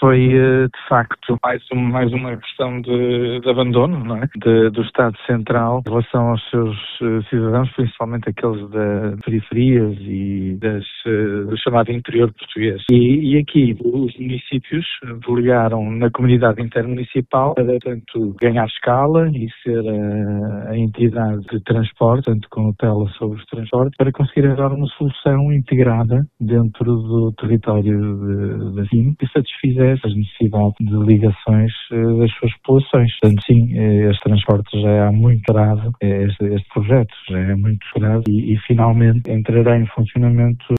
foi de facto mais uma questão de abandono, não é? Do Estado Central em relação aos seus cidadãos, principalmente aqueles das periferias e do chamado interior português. E aqui os municípios delegaram na comunidade intermunicipal para, portanto, ganhar escala e ser a entidade de transporte, tanto com tutela sobre os transportes, para conseguir dar uma solução integrada dentro do território da SIM que satisfizesse as necessidades de ligações das suas populações. Portanto, sim, este transporte já é há muito grave, este projeto já é muito grave e finalmente entrará em funcionamento